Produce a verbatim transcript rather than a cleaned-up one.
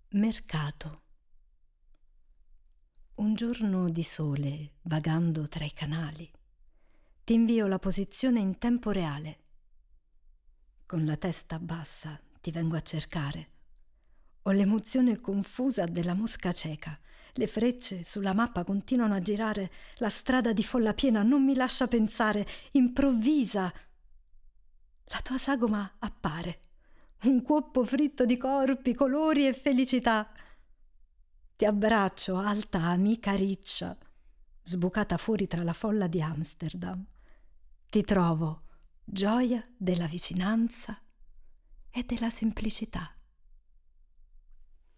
Mercato. Un giorno di sole, vagando tra i canali, ti invio la posizione in tempo reale. Con la testa bassa ti vengo a cercare. Ho l'emozione confusa della mosca cieca. Le frecce sulla mappa continuano a girare. La strada di folla piena non mi lascia pensare. Improvvisa. La tua sagoma appare. Un cuoppo fritto di corpi, colori e felicità. Ti abbraccio, alta amica riccia, sbucata fuori tra la folla di Amsterdam. Ti trovo, gioia della vicinanza e della semplicità.